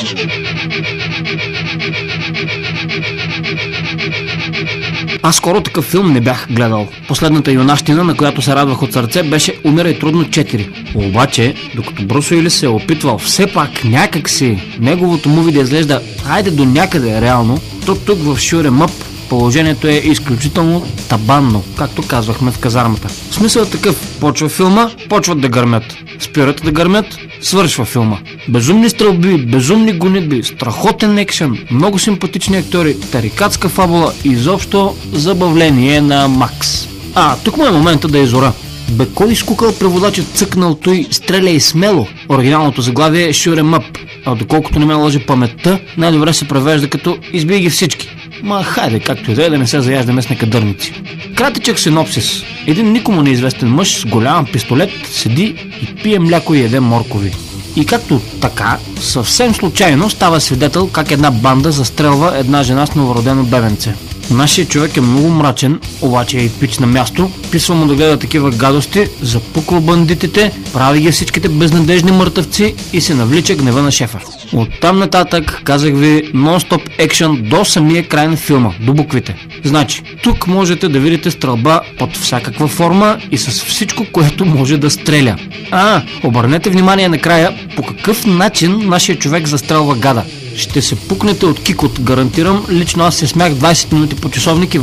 Аз скоро такъв филм не бях гледал. Последната юнащина, на която се радвах от сърце, беше "Умирай трудно 4". Обаче, докато Брус Уилис се е опитвал все пак някак си неговото муви да изглежда айде до някъде реално, то тук в Shoot 'em Up положението е изключително табанно, както казвахме в казармата. Смисълът такъв: почва филма, почват да гърмят, спират да гърмят, свършва филма. Безумни стрелби, безумни гонитби, страхотен екшън, много симпатични актьори, тарикатска фабула, изобщо забавление на Макс. Тук му е момента да изора. Бе, кой изкукал преводачът цъкнал той "Стреляй смело"? Оригиналното заглавие е Shoot 'em Up, а доколкото не ме лъже паметта, най-добре се превежда като "Избий ги всички". Хайде, както и да не се заяждаме с некадърници. Кратичък синопсис. Един никому неизвестен мъж с голям пистолет седи и пие мляко и яде моркови. И както така, съвсем случайно става свидетел как една банда застрелва една жена с новородено бебенце. Нашият човек е много мрачен, обаче е и пич на място, писва му да гледа такива гадости, запуква бандитите, прави ги всичките безнадежни мъртъвци и се навлича гнева на шефа. Оттам нататък, казах ви, нон-стоп екшън до самия край на филма, до буквите. Значи, тук можете да видите стрелба под всякаква форма и с всичко, което може да стреля. Обърнете внимание накрая по какъв начин нашия човек застрелва гада. Ще се пукнете от кикот, гарантирам. Лично аз се смях 20 минути по часовник и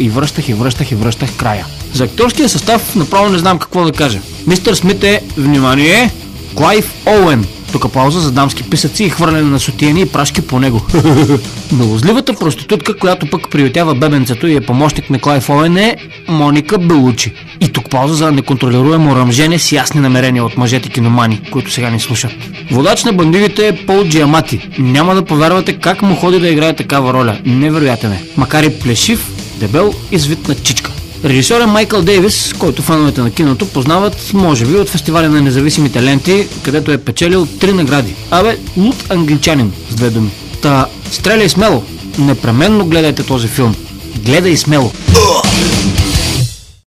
връщах края. За актьорския състав направо не знам какво да кажа. Мистер Смит е, внимание, Клайв Оуен. Тук пауза за дамски писъци и хвърляне на сутиени и прашки по него. Милозливата проститутка, която пък приютява бебенцето и е помощник на Клайв Оуен, е Моника Белучи. И тук пауза за неконтролируемо ръмжене с ясни намерения от мъжете киномани, които сега ни слушат. Водач на бандитите е Пол Джиамати. Няма да повярвате как му ходи да играе такава роля. Невероятен е. Макар и плешив, дебел и свит на чичка. Режисьор е Майкъл Дейвис, който феновете на киното познават, може би, от фестиваля на независимите ленти, където е печелил 3 награди. Луд англичанин, с 2 думи. Стреляй смело! Непременно гледайте този филм. Гледай смело!